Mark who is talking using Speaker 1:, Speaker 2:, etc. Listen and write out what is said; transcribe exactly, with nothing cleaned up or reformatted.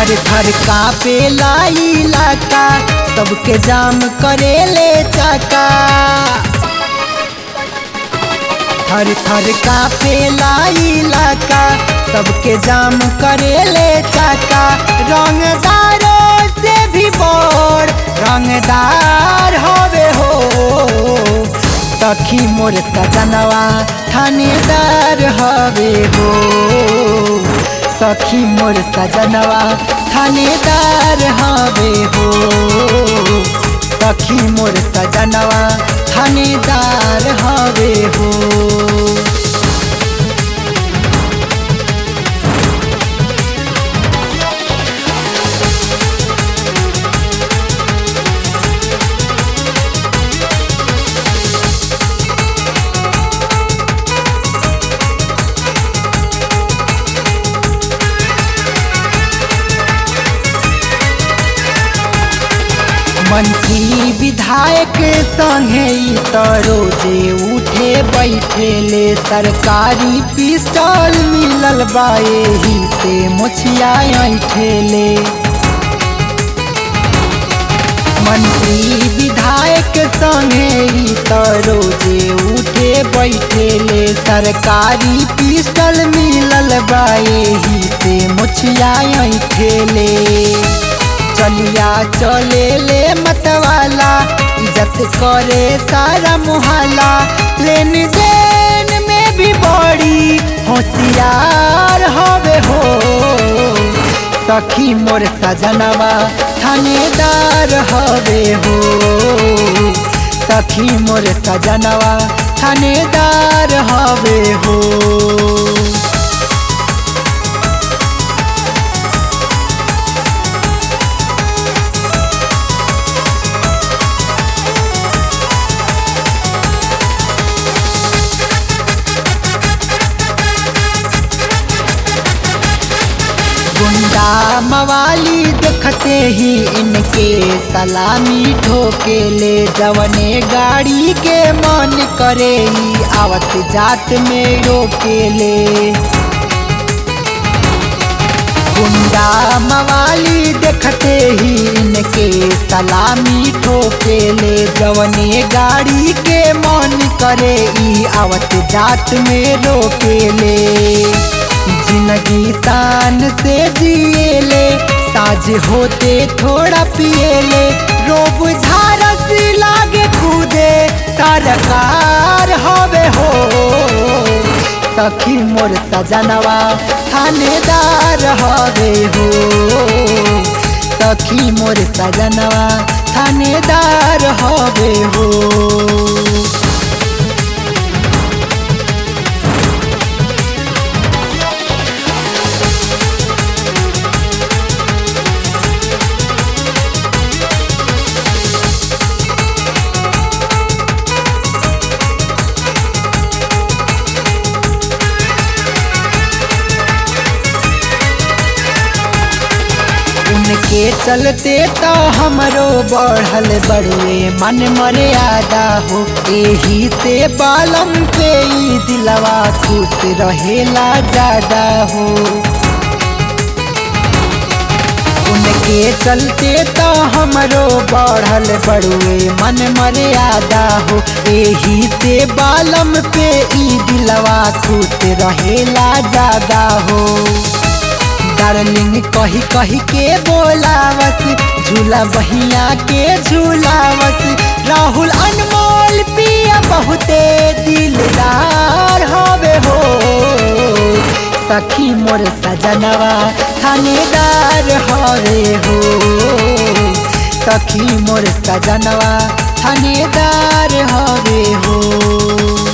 Speaker 1: थर थर कांपे इलाका, सबके जाम करेले चाका। थर थर कांपे इलाका, सबके जाम करेले चाका। रंगदारों से भी बड़ रंगदार हवे हो, सखी मोर सजनवा थानेदार हवे हो। सखी मोर सजनवा थानेदार हवे हो, सखी मोर सजनवा थानेदार हवे हो। मंत्री विधायक संगे त रोजे उठे बैठे ले, सरकारी पिस्टल मिलल बा एही से मुछिया ऐठेले। मंत्री विधायक संगे त रोजे उठे बैठे ले, सरकारी पिस्टल मिलल बा एही से मुछिया ऐठेले। चलिया चले ले मतवाला, इज्जत करे सारा मुहल्ला। लेन देन में भी बड़ी होशियार हवे हो, सखी मोर सजनवा थानेदार हवे हो। सखी मोर सजनवा थानेदार हवे हो। गुंडा मवाली देखते ही इनके सलामी ठोके ले, जवने गाड़ी के मन करे ही आवत जात में रोके ले। गुंडा मवाली देखते ही इनके सलामी ठोके ले, जवने गाड़ी के मन करे ही आवत जात में रोके ले। जिंदगी शान से जिए ले, साज होते थोड़ा पिए ले। रोब झारस लागे कूदे सरकार हवे हो, सखी मोर सजनवा थानेदार हवे हो। सखी मोर सजनवा थानेदार हवे हो। उनके चलते तो हमरो बढ़ल बड़ुए मन मर्यादा हो, एही से बालम पे ई दिलवा खुश रहेला ज्यादा हो। उनके चलते तो हमरो बढ़ल बड़ुए मन मर्यादा हो, एही से बालम पे ई दिलवा खुश रहेला ज्यादा हो। डार्लिंग कही कही के बोलावस, झूला बहिया के झूलावस। राहुल अनमोल पिया बहुते दिलदार हवे हो, सखी मोर सजनवा थानेदार हवे हो। सखी मोर सजनवा थानेदार हवे हो।